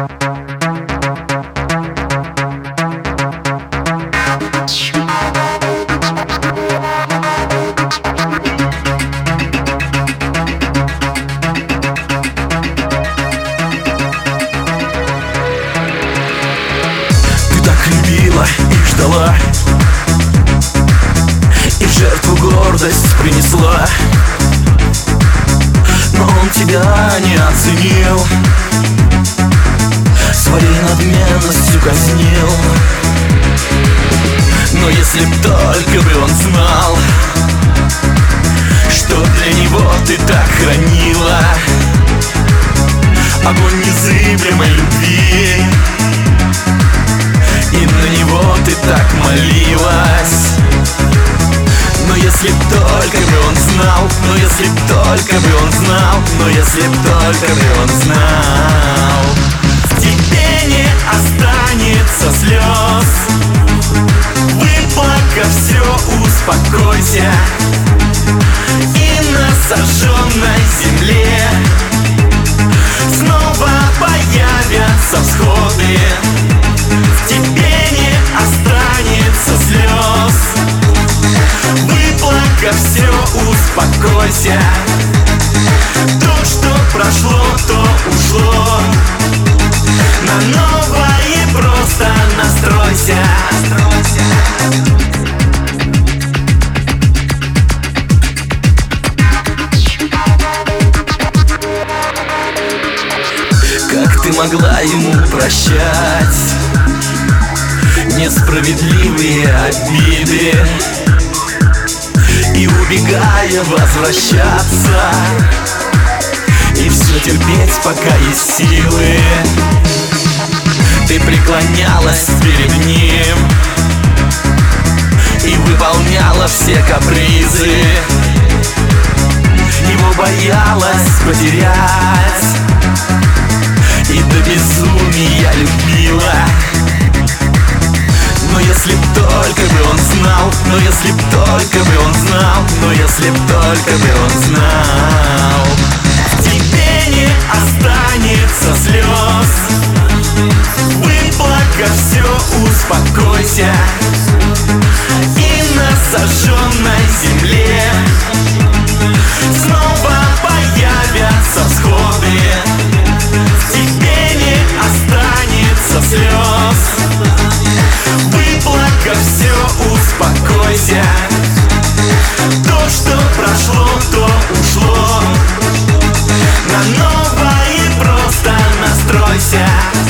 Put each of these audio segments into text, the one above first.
И ждала, и в жертву гордость принесла, но он тебя не оценил, своей надменностью казнил. Но если б только бы он знал, что для него ты так хранила огонь незыблемой любви, и на него ты так молилась. Но если б только бы он знал, но если б только бы он знал, но если б только бы он знал, в тебе не останется слез. Выплакав все, успокойся, и на сожженной земле снова появятся всходы. В тебе не останется слез. Выплакав все, успокойся. То, что прошло, то ушло. На новое просто настройся. Как ты могла ему прощать несправедливые обиды и, убегая, возвращаться, и все терпеть, пока есть силы? Ты преклонялась перед ним и выполняла все капризы, его боялась потерять и до безумия любила. Но если б только бы он знал, но если б только бы он знал, но если б только бы он знал, в тебе не останется слез. Выплакав все, успокойся, и на сожженной земле снова появятся всходы. В тебе не останется слез. Выплакав все, успокойся. То, что прошло, то ушло. На новое просто настройся.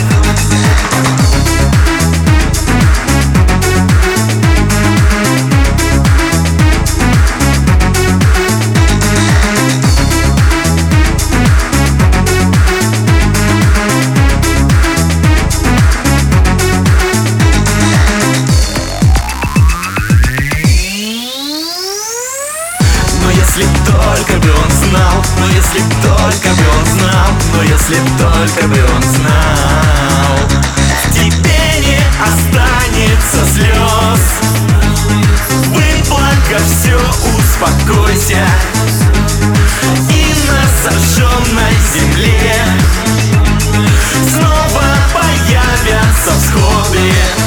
Если б только бы он знал, но если б только бы он знал, но если б только бы он знал, в тебе не останется слез. Выплакав все, успокойся, и на сожженной земле снова появятся всходы.